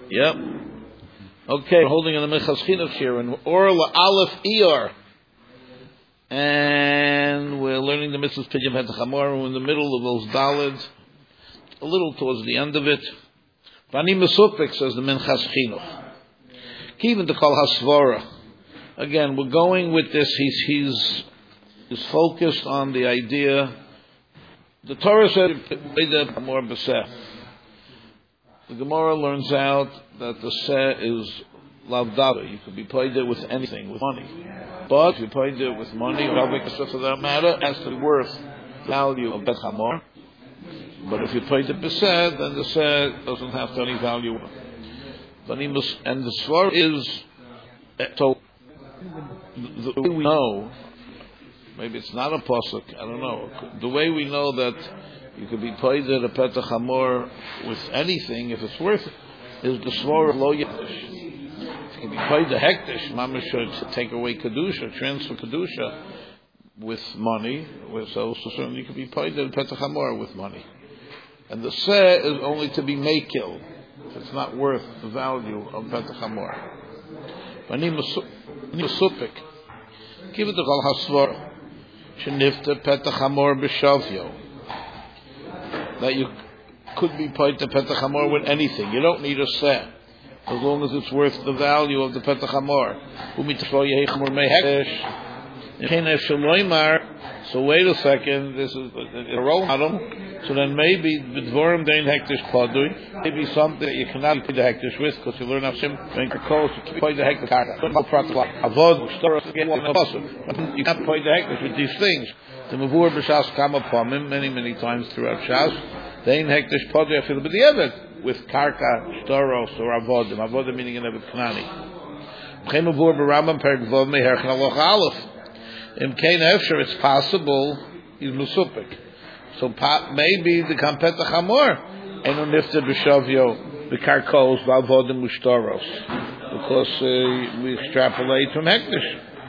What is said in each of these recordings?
Yep. Okay, we're holding in the Minchas Chinuch here, and Or Aleph Iyar. And we're learning the mitzvahs Pidyon Petach. We're in the middle of those Daled, a little towards the end of it. Vani Mesupik, says the Minchas Chinuch. Kivin to call Hasvara. Again, we're going with this. He's focused on the idea. The Torah said more b'seh. The Gemara learns out that the seh is lavdava. You could be paid it with anything, with money. But if you paid it with money, or for that matter, it has to be worth value of bet hamor. But if you paid it b'seh, then the seh doesn't have any value. And the svar is so. The way we know, maybe it's not a pasuk, I don't know. The way we know that you could be paid at a petach hamor with anything, if it's worth it, is the svar of lo yektish. If you can be paid the hektish, mamash should take away kedusha, transfer kedusha with money. So certainly you could be paid at a petach hamor with money. And the seh is only to be makil if it's not worth the value of petach hamor. Mesupik. Give it the Chol Hasvar. Shenifta Petach Hamor b'Shavyo. That you could be paid to Petach Hamor with anything. You don't need a seh, as long as it's worth the value of the Petach Hamor. So wait a second. This is a role model. So then maybe b'dvorim dein hektish padui. Maybe something that you cannot pay the hektish with, because you learn Hashem when you're close to pay the hektish. Avod you can't pay the hektish with these things. The mavur b'shas kama pamim many times throughout Shas. Dein hektish padui afil b'diavad with karka shtaros or avodim. Avodim meaning in evet knani. B'chem mavur b'Rambam perek vov meherchen aloch aleph. In Kain Efsher, it's possible he's Mesupik. So maybe the Petach Hamor and unifted b'Shavyo the karkos v'avodim ushtaros, because we extrapolate from hektish.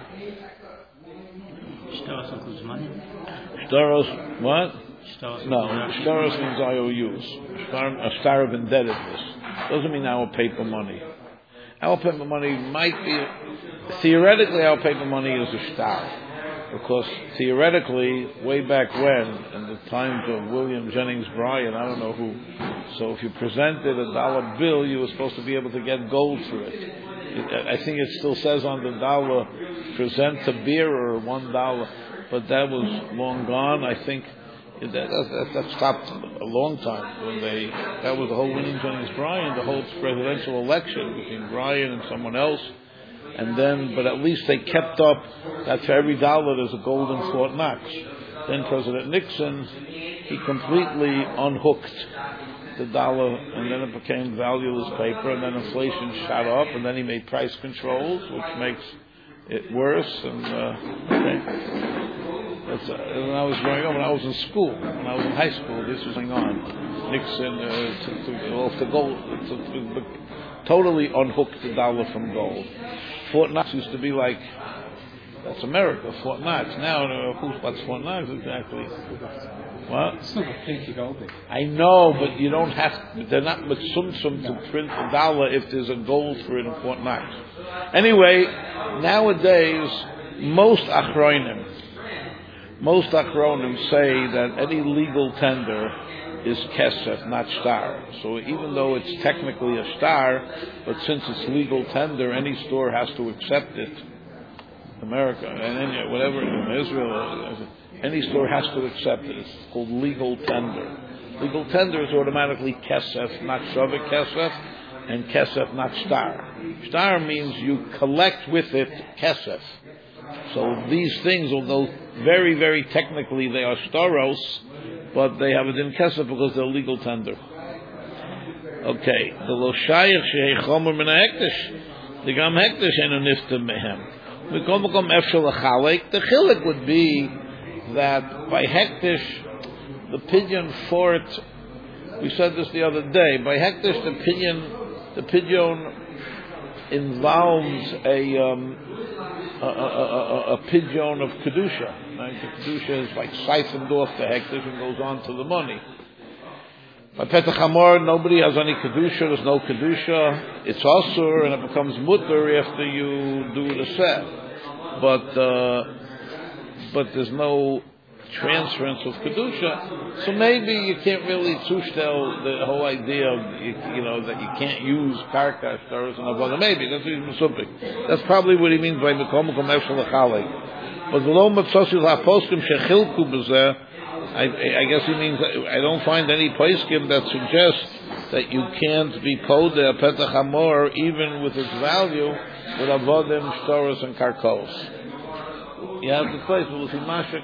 Shtaros includes money. Shtaros what? No, shtaros means IOUs. A star of indebtedness doesn't mean our paper money. Our paper money might be theoretically our paper money is a star. Because theoretically, way back when, in the times of William Jennings Bryan, I don't know who, so if you presented a dollar bill, you were supposed to be able to get gold for it. I think it still says on the dollar, present a bearer $1, but that was long gone. I think that stopped a long time when that was the whole William Jennings Bryan, the whole presidential election between Bryan and someone else. And then, but at least they kept up that for every dollar there's a golden Fort Knox. Then President Nixon, he completely unhooked the dollar, and then it became valueless paper, and then inflation shot up, and then he made price controls, which makes it worse. And when I was growing up, when I was in school, when I was in high school, this was going on. Nixon off the gold, totally unhooked the dollar from gold. Fort Knox used to be like, that's America, Fort Knox. Now, what's Fort Knox exactly? What? It's not a pinky gold. I know, but you don't have, they're not mitzumtzum to print a dollar if there's a gold for it in Fort Knox. Anyway, nowadays, most achronim say that any legal tender is kesef, not star. So even though it's technically a star, but since it's legal tender, any store has to accept it. America and whatever in Israel, any store has to accept it. It's called legal tender. Legal tender is automatically kesef, not shavik kesef, and kesef, not star. Star means you collect with it kesef. So these things, although very, very technically they are staros, but they have it in kesef because they're legal tender. Okay. The lo shayich shehei chomer min ha'hektish. The gam hektish enu nifta mehem. Mikom makom efshel achalek. The chilek would be that by hektish, the pidyon for it, we said this the other day, by hektish the pidyon involves a pidyon of kedusha. Right? The kedusha is like siphoned off the hektish and goes on to the money. By Petach Hamor, nobody has any kedusha. There's no kedusha. It's asur, and it becomes mutter after you do the set. But there's no transference of kedusha. So maybe you can't really tushtel the whole idea of that you can't use karka stars and avodah. Maybe that's mesupik. That's probably what he means by mekom efshel lechalek. But below matzosil haposkim shechilku b'zeh. I guess he means I don't find any poskim that suggests that you can't be podeh Petach Hamor even with its value with avodim, shtoros, and karkos. You have the place. We'll see Mashik.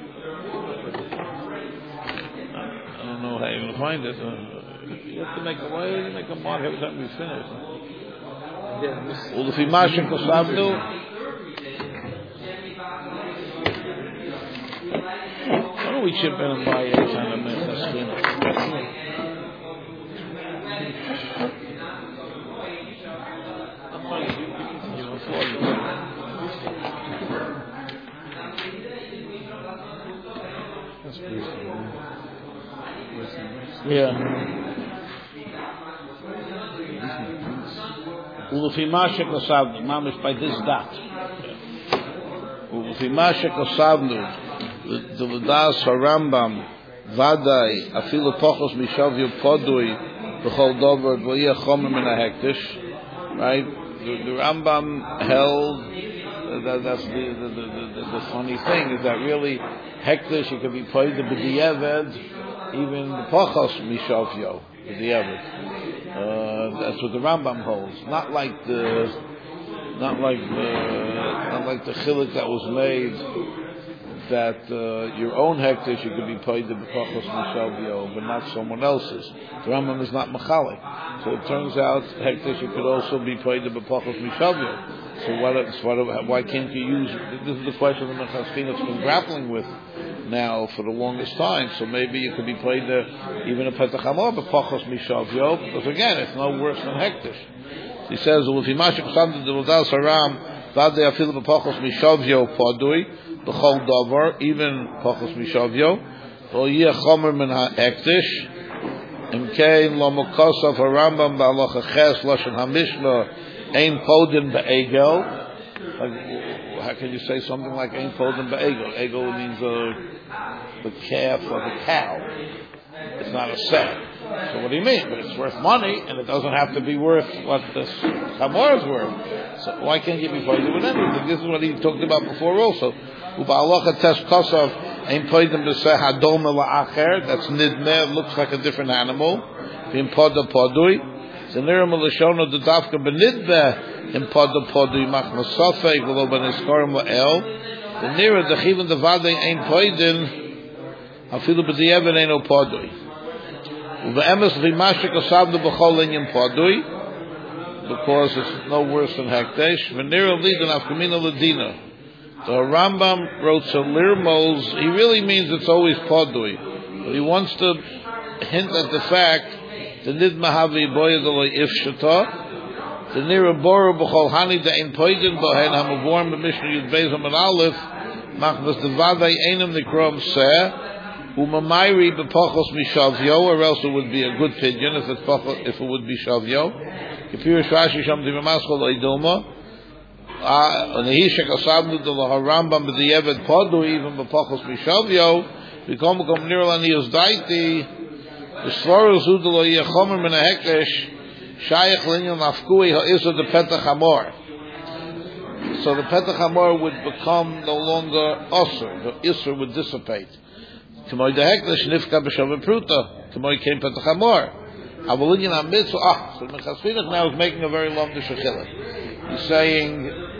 I don't know how you're going to find it. You have to make a mark every time we finish. We'll see Mashik Kosavnu. We chip in and buy a kind of Menchaschino. Yeah. Ulefi Mashek Osavnu, Mamish by this dot. Ulefi Mashek Osavnu. The L'das HaRambam Vadai Afilu Pochos Mishavyu Podui B'chol Dover V'yeh Chomer Min HaHektish. Right? The Rambam held that's the funny thing is that really Hektish it could be played the B'di'eved even the Pochos Mishavyu B'di'eved. That's what the Rambam holds. Not like the chiluk that was made. That your own hektish you could be paid the b'pachos mishavyo, but not someone else's. The Rambam is not machalik, so it turns out hektish you could also be paid the b'pachos mishavyo. So why can't you use? This is the question the Menchaschino has been grappling with now for the longest time. So maybe you could be paid even a Petach Hamor b'pachos mishavyo, because again it's no worse than hektish. He says ulifimashik samd the L'das HaRam vadei afilu b'pachos mishavyo padui. B'chol davar, even pachos mishavyo, v'yeh chomer min ha'ektish, imkein lo mokosav ha'Rambam ba'alocha ches lashon ha'Mishnah ein podin ba'egel. How can you say something like ein podin ba'egel? Egel means the calf or the cow. It's not a set. So what do you mean? But it's worth money, and it doesn't have to be worth what this Hamor is worth. So why can't you be paid with anything? This is what he talked about before also. Uba'alocha tes kosav ein poidim b'seh hadom la'acher. That's nidmeh. It looks like a different animal. V'im poda podui. Zenirim l'shono d'davka b'nidmeh im poda podui mach masofei v'lo b'niskorim la'el. Zenirim d'chivin d'vadei ein poidin afilu b'di'evin ein o podui. Uve'emes v'imashik osavnu b'chol inyan podui, because it's no worse than hekdesh. V'nira lidin afkamina ladina. The Rambam wrote some lirmos. He really means it's always podui, but he wants to hint at the fact the nidma havi boyadolay ifshata. The nira boru b'chol hani de'in poidin bohen hamavorm b'mishnah yud beis and aleph machmas devadei einam nikrom seh. Umamayri b'pachos mishavyo, or else it would be a good pidyon if it would be shavyo. Kipirish Rashi sham dimamascho lo'idilma. Nehishek asabnu de laharambam b'di'eved podu even b'pachos mishavyo. V'kom nirlan yizdaiti. V'svaros hu de lo yechomer min ha'hekdesh shayach linyan afkui ha'isa de Petach Hamor. So the Petach Hamor would become no longer usher. The isser would dissipate. K'moy dehekdesh nifka b'shavim pruta. K'moy came Petach Hamor. Avolinian ha-mitzvah. So the Menchaschino now is making a very long dishachillah. He's saying,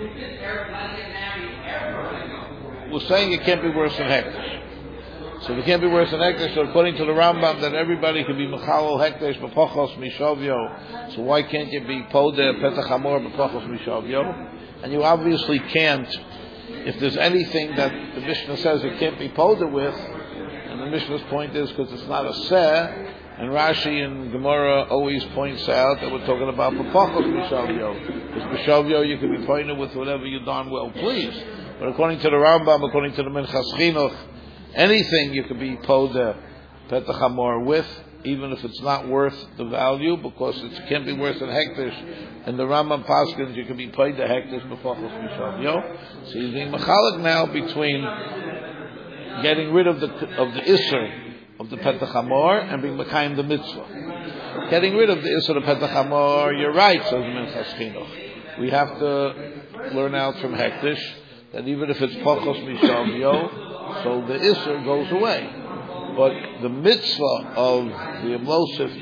we're saying it can't be worse than hekdesh. So it can't be worse than hekdesh. So according to the Rambam, that everybody can be mechalol hekdesh b'pachos mishavyo. So why can't you be podeh Petach Hamor b'pachos mishavyo? And you obviously can't. If there's anything that the Mishnah says it can't be podeh with, and the Mishnah's point is because it's not a seh, and Rashi and Gemara always points out that we're talking about b'pachos mishavyo. Because b'shavyo you can be pointed with whatever you darn well please. But according to the Rambam, according to the Menchaschino, anything you could be podeh Petach Hamor with, even if it's not worth the value, because it can't be worth an hektish. In the Rambam Paskins, you can be paid the hektish b'fachos mishavyo. So he's being machalik now between getting rid of the isser of the Petach Hamor and being mekayim the mitzvah. Getting rid of the isser of the Petach Hamor, you're right, says Minchas Chinuch. We have to learn out from hektish that even if it's pachos mishavyo, so the isser goes away. But the mitzvah of the Imlosif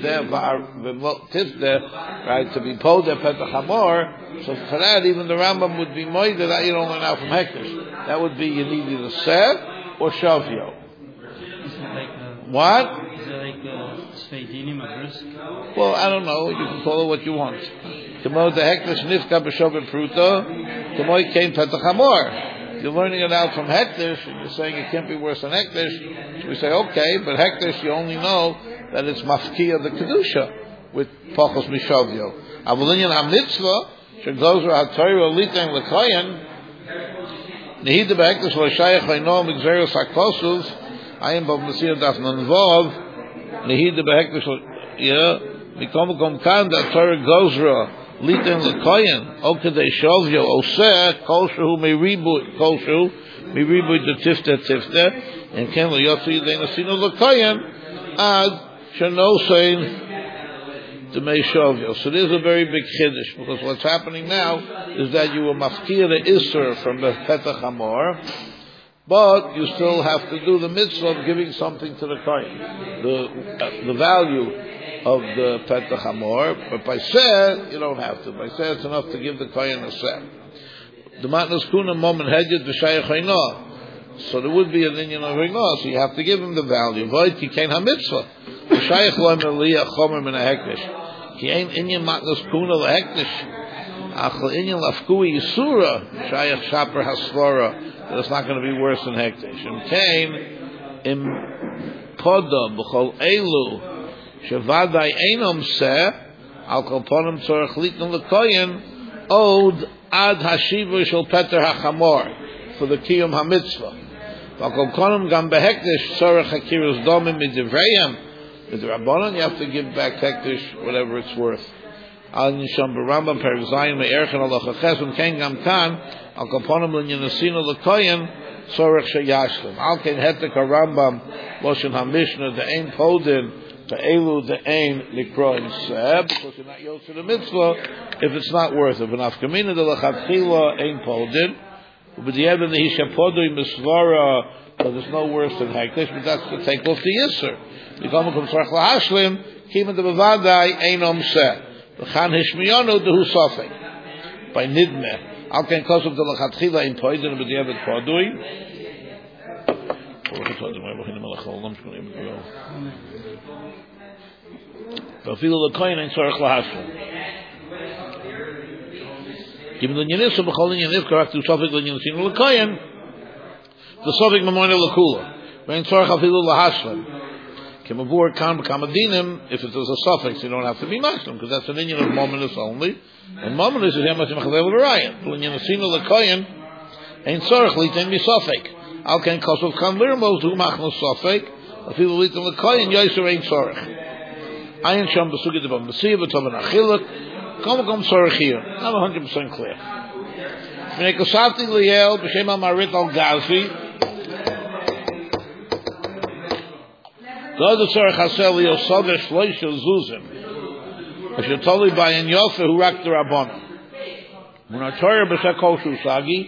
Tifdeh, right, to be Podeh Petach Hamor, so for that, even the Rambam would be moide that you don't learn out from hektish. That would be you need either Seh or Shavyo. What? Is it like Sveidinim of risk? Well, I don't know. You can call it what you want. Kemo the hektish nifka b'shovet pruta, kemo kein Petach Hamor. You're learning it out from hektish, and you're saying it can't be worse than hektish. So we say, okay, but hektish, you only know that it's mafkiya the kedusha with pachos mishavyo. Avulinyan ha-mitzvah, shegozra ha-torah litein l'koyen, nehida b'hektish lo-shayach le'no m'gzeros ha-kosuv, ayim b'v-mesir daf non-vov, nehida b'hektish mikom kom kan, that Torah gozra, Litin l'koyen, okadei shovyo, oseh, koshu meribu the tifta, and ken l'yotzi yidei nasino l'koyen, ad shenosein d'mei shovyo. So there's a very big chiddush, because what's happening now is that you were mafkir the isser from the Petach Hamor, but you still have to do the mitzvah of giving something to the kohen, the value of the Petach Hamor, but by Seh, you don't have to. By Seh, it's enough to give the Kohen a Seh. The Matnas Kuna Moment Hedjed V'Shayach Hainah. So there would be an inyan of Hainah, so you have to give him the value. Void Ki Kein HaMitzvah. V'Shayach Lo Meliyah Chomer Min HaHektish. Ki Ein Inyan Matnas Kuna LaHektish. Ach Inyan Lafkui Yisura. Shayach Shaper HaSvara. That it's not going to be worse than Hektish. Im Kein Im Poda B'Chol Elu Shavadai Einom Seh Al Kolponim Tzorach Litn L'Koyen Od Ad Hashiva Shel Peter HaChamor for the Kiyum HaMitzvah. Al Kolponim Gam Behektish Tzorach HaKirus Domim Midivrayim with the Rabbanon, you have to give back Hektish whatever it's worth. Al Nisham Barambam Perek Zayin Me'erchen Al Chachesum Ken Gam Kan Al Kolponim L'Nyanasino L'Koyen Tzorach Sheyashlim Al Ken Hetek HaRambam Loshen HaMishnah the Ein Podin Elu the ain likroim seh, because you're not yoked to the mitzvah if it's not worth it. V'nafkamina de lachatchila ain poldin, but the evan the hishapodui misvara, but there's no worse than hektish, but that's to take off the yisser. Yikom tzarich lahashlim, kimen de bevadai ainom seh. V'chan hishmiyonu dehu sofek. By nidmeh. Al ken kosov de lachatchila ain poldin, but the evan podui. Even the Yanisu b'chol Yaniv correct to Sofik l'Yanisinu l'Koyen, the Sofik Memorial l'Kula. Vein tzorach afilu l'Hashlim. Kemavur kan b'kamadinim. If it was a suffix, you don't have to be mashlim because that's an inyan of mominus only. And mominus is yemas yimachadel l'Rayim. L'Yanisinu l'Koyen ein tzorach litain misofik. Al ken kosov kan lirmos hu machnos sofik. Afilu litain l'Koyen yoyser ein tzorach. Ayin sham b'sugid b'am b'siyah b'tovan achiluk. Come sorry here. I'm 100% clear. V'nekosavti liel b'shem amarit al gazi. God the sorry chasel liel sodesh loisha zuzim. Asher toli bayin yofe hu rak the rabbana. When our Torah b'seh koshu sagi,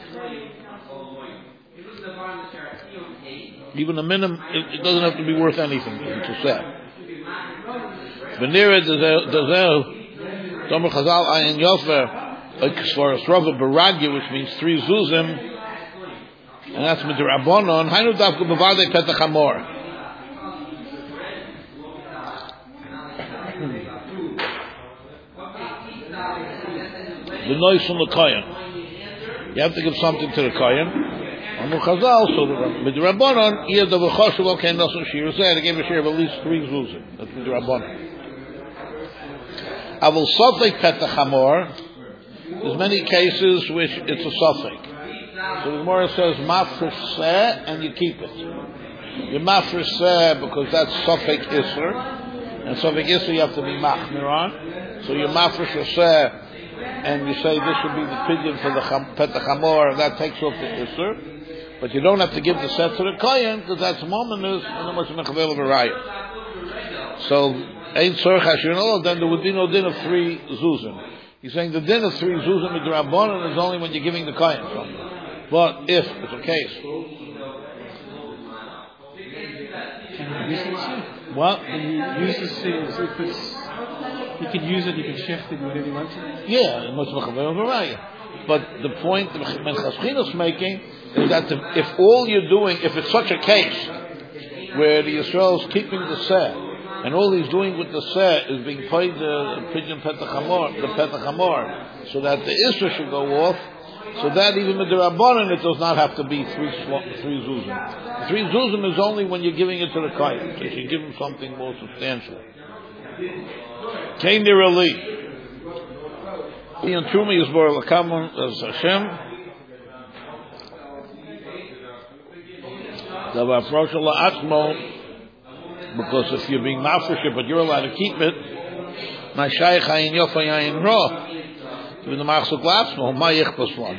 even a minimum, it doesn't have to be worth anything to say. V'nira dazel Tomer Chazal Ayin Yofer for a Srova Baragya, which means 3 zuzim, and that's Midrabanon. Hainu Dafku Bavadei Petach Hamor. The noise from the Kohen. You have to give something to the Kohen. Amur Chazal, so Midrabanon, Iyad of Choshev Al Ken Nasun Shir Zeh, they gave a share of at least 3 zuzim. That's Midrabanon. I will suffix Petach Hamor. There's many cases which it's a suffix. So the Gemara says mafresh seh, and you keep it. You mafresh seh because that's suffix isser, and so you have to be machmir on. So you mafresh your seh, and you say this should be the pidyon for the petach hamor, and that takes off the isser. But you don't have to give the seh to the kohen because that's mominus and the much mechavel of a raya. So ein tzorch hashrinol, then there would be no din of 3 zuzim. He's saying the din of 3 zuzim midrabanan is only when you're giving the kohen something. But if it's a case, what? Can you use the sales if it's? You can use it. You can shift it whatever you want to. Yeah, much mechavel of a raya. But the point the Menchas Chinuch is making is that if all you're doing, if it's such a case where the Yisrael is keeping the seh, and all he's doing with the seh is being paid the pidyon petach hamor, so that the Isra should go off, so that even with the Rabbanan it does not have to be 3 zuzim. 3 zuzim is only when you're giving it to the kohen, so you should give him something more substantial. Kain nirali. In Truma Yisbor Lakamun as Hashem. Because if you're being mafresh, but you're allowed to keep it, my shaykh hayin yofa yayin ro. To be the machzuk latzmo, ma yichpas one.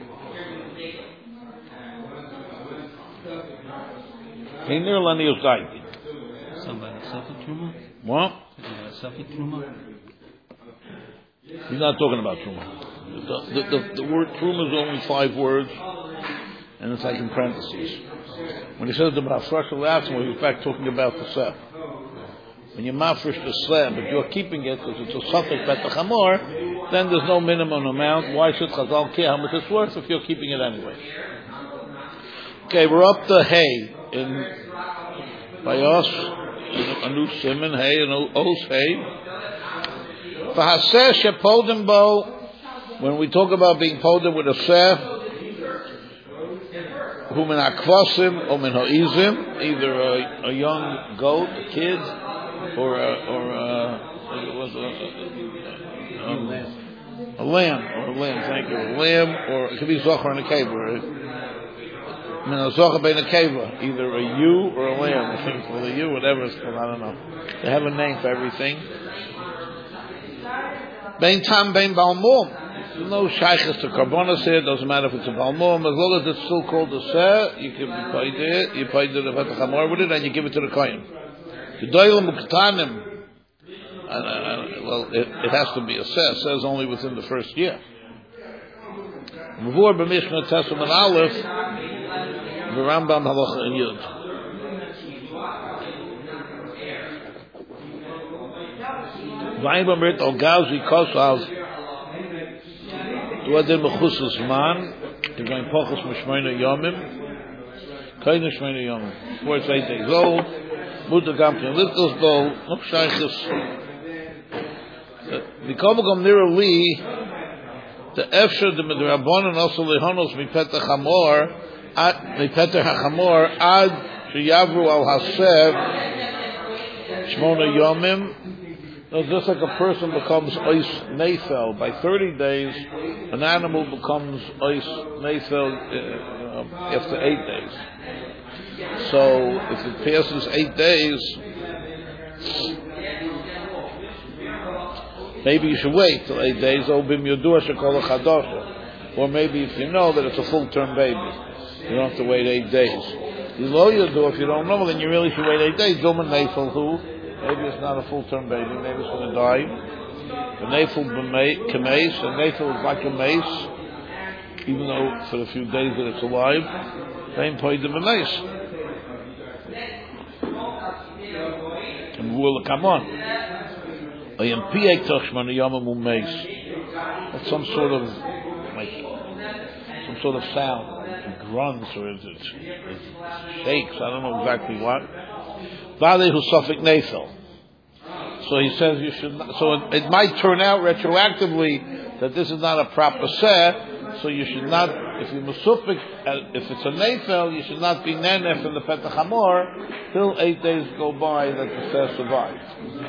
Kain nirali Yosdaiti. Somebody Safi Truma. What? Safi Truma. He's not talking about truma. The word truma is only 5 words, and it's like in parentheses. When he says the mafresh alatzmo, he's in fact talking about the seh. When you mafresh the seh, but you're keeping it because it's a suffix petach hamor, then there's no minimum amount. Why should Chazal care how much it's worth if you're keeping it anyway? Okay, we're up to hay in Bayos, a new simon hay, an os hay. When we talk about being podem with a seh, who min akvasim or min ha'izim, either a young goat, a kid, or a lamb, thank you, a lamb, or it could be zocher and a keva, min a zocher bein a keva, either a ewe or a lamb, I think for the ewe, whatever it's called, I don't know. They have a name for everything. Bein tam, bein balmum. There's no shaykhs to karbonas here. Doesn't matter if it's a balmum. As long as it's still called a seh, you can be paid it. You paid the petach hamor with it, and you give it to the kohen. The doilim uktanim. Well, it has to be a seh. Says only within the first year. Before b'mishna tesum and aleph, the Rambam halacha and yud. Vayim b'mrit al gazi kosav du adem mechusus man you're going pochus mishmeina yomim kain mishmeina yomim 4 to 8 days old mutter gamkin little bowl no shaykhs the komogam nirali the efshar the midrabanan also lehonos mi petach hamor ad sheyavru al hasev shmona yomim. No, just like a person becomes ois neifel, by 30 days, an animal becomes ois neifel after 8 days. So, if it passes 8 days, maybe you should wait till 8 days, or maybe if you know that it's a full-term baby, you don't have to wait 8 days. If you don't know, then you really should wait 8 days. Duman neifel who? Maybe it's not a full-term baby. Maybe it's going to die. The nafel kameis. The nafel is like a mace, even though for a few days that it's alive. Same point of a mace. And will come on. I am piek toshman yamamu mace. That's some sort of sound. It grunts or it shakes. I don't know exactly what. Vale who suffix nafel. So he says you should not, so it might turn out retroactively that this is not a proper seh, so you should not, if you musufik, if it's a nafel, you should not be nenef in the petach hamor till 8 days go by that the seh survives.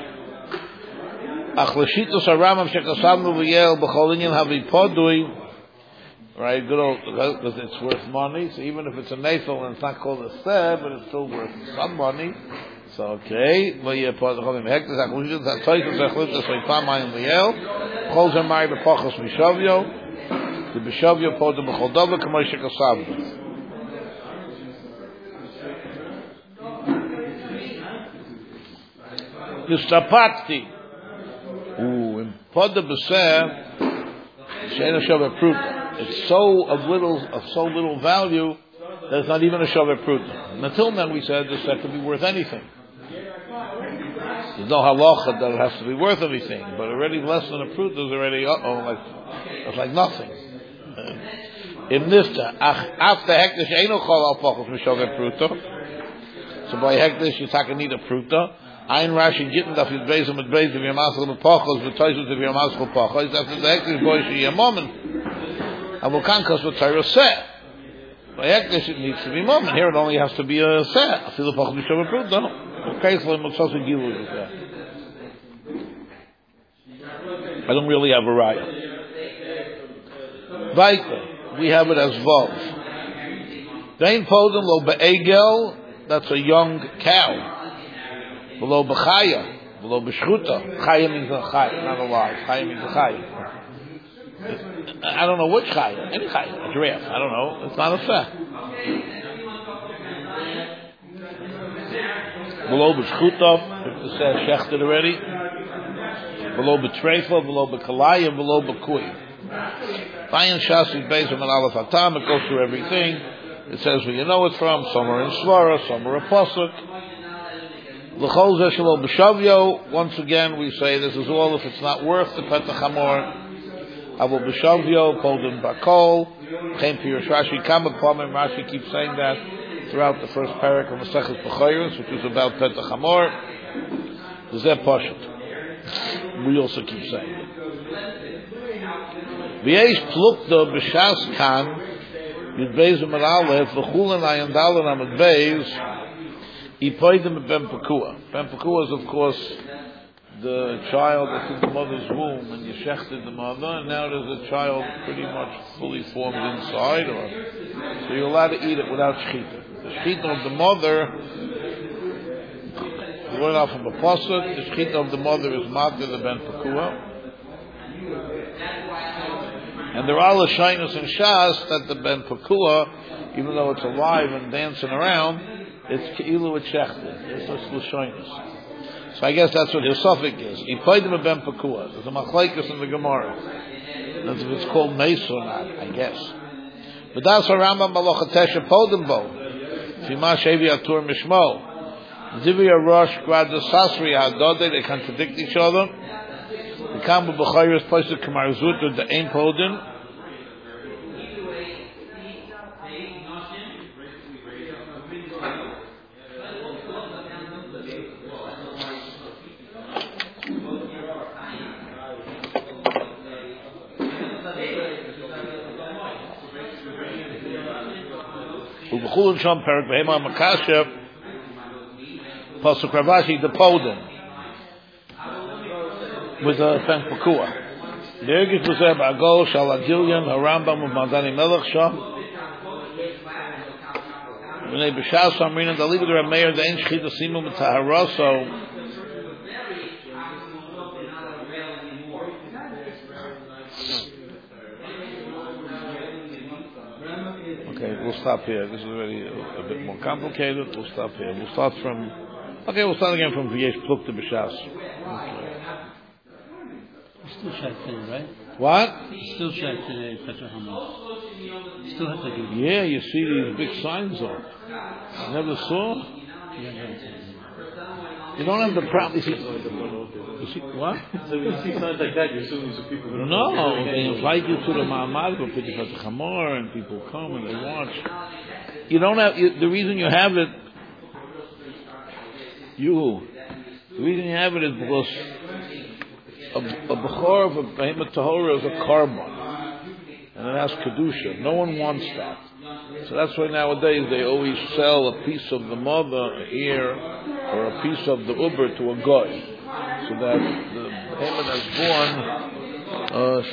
Ach l'shitos haramam shekasamnu v'yel b'chol inyan havipodui. Right, good old, because it's worth money. So even if it's a nafel and it's not called a seh, but it's still worth some money. So okay, well you put the Chovim Hektish Achlushit Zatoykus Achlushit Soipamayim Liel Chol Zemai B'Pachos Mishavyo the B'Shavyo Podem B'Choldova K'Moshe Kasavda Yustapatki in Podem B'Seh She'ena Shaveh Pruta. It's so little value that it's not even a Shaveh Pruta. And until then we said this could be worth anything. There's no halacha that it has to be worth anything, but already less than a pruta is already it's like nothing. In nifta, after hektish eino chol al pachos mishaveh pruta. So by hektish you need a pruta. Ein Rashi gitten daf yud beis mit beis of yamasel pachos v'toyzut of yamasel pachos. After the hektish boy she yamomen. Avokankas v'tayro seh. By hektish it needs to be moment. Here it only has to be a seh. After pachos mishaveh pruta. I don't really have a raya. Vaika, we have it as Vav. Dain Podem lo be'egel, that's a young cow. Below b'chaya, below b'shchuta. Chaya means a chaya, not alive. Chaya means a chaya. I don't know which chaya. Any chaya, a giraffe. I don't know. It's not a fact. Below b'shchuta, if it says shechted already. Below b'treifa, below b'kalaya, below b'kui. Bayan Shasi based on Aleph Hatam, it goes through everything. It says where you know it from. Some are in Svara, some are a pasuk. L'chol zeh shelo b'shavyo. Once again, we say this is all if it's not worth the petach hamor. Avol b'shavyo, Podem bakol. Came to your Rashi Kama Pamim. Rashi keeps saying that throughout the first parak of Maseches B'chayros, which is about petach hamor. Zeh pashat. We also keep saying it. V'yesh plukta b'shas kan yud beis u'mer aleph v'chulen ayin dalan amid beis ipoidem ben pekua. Ben pekua is of course the child that's in the mother's womb and you shechted the mother and now there's a child pretty much fully formed inside so you're allowed to eat it without shechita. The shechita of the mother, we learn out from the pasuk, the shechita of the mother is matir the ben pekua. And there are lashinus and shas that the ben pekua, even though it's alive and dancing around, it's keilu with shechted. It's just lashinus. So I guess that's what his suffix is. Ipoidim a ben pekua. There's a machlekes in the Gemara. That's if it's called meis or not, I guess. But that's a Rambam malochatesha podem bo. Fima shevi atur mishmo. Zivya rosh grad sasri hadode. They contradict each other. The Kamba B'chayros posted Kamarzut with the Ein Podin. Ubechulun Shom Perak Behema Makashev Pasuk Ravashi the Podin with a ben pekua. The Ergis was there by Agol Shal Adilyan Harambam of Madani Melech Sham. When they b'shas Amrina the leader of Meir the Ein Shechita Simu B'Tahara. So okay, we'll stop here. This is already a bit more complicated. We'll stop here. We'll start again from V'yesh Pluk to B'shas. Still shot today, right? What? Still shot today, Petra Hamad. Still have to do. Yeah, you see these big signs on. You never saw? You don't have the problem. You see what? So when you see signs like that, you're assuming some people. No, they invite you to the Ma'amad for Petra Hamad, and people come and they watch. You don't have the reason you have it. The reason you have it is because a bechor of a behemoth tahora is a carbon, and it has kedusha. No one wants that, so that's why nowadays they always sell a piece of the mother, a ear, or a piece of the uber to a goy, so that the behemoth that's born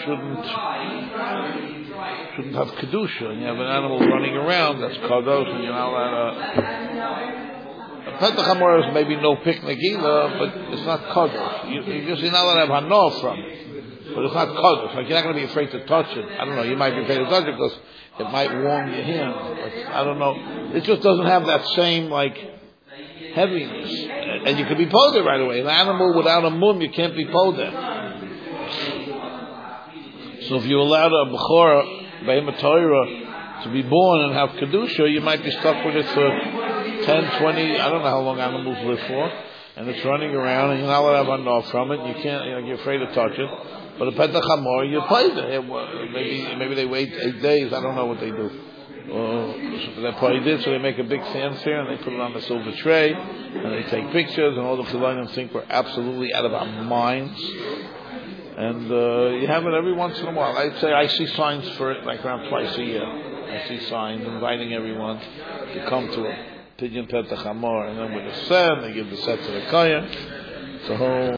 shouldn't have kedusha. And you have an animal running around that's kadosh, and you're not allowed to Petach Hamor is maybe no picnic either, but it's not Kodesh. You're just not allowed to have Hanoah from it. But it's not Kodesh. Like, you're not going to be afraid to touch it. I don't know. You might be afraid to touch it because it might warm your hand. But I don't know. It just doesn't have that same, like, heaviness. And you can be poded right away. An animal without a mum, you can't be poded. So if you allowed a Bechorah, Behemoth Torah, to be born and have Kedusha, you might be stuck with it for 10, 20, I don't know how long animals live for, and it's running around, and you're not allowed to have enough from it, you can't, you're afraid to touch it. But a Petach Hamor, you play it. Maybe they wait 8 days, I don't know what they do. They probably did, so they make a big fanfare, and they put it on the silver tray, and they take pictures, and all the Chilanim think we're absolutely out of our minds. And you have it every once in a while. I'd say I see signs for it like around twice a year. I see signs inviting everyone to come to a Pidyon Petach Hamor, and then with a set, they give the set to the Kohen. It's a whole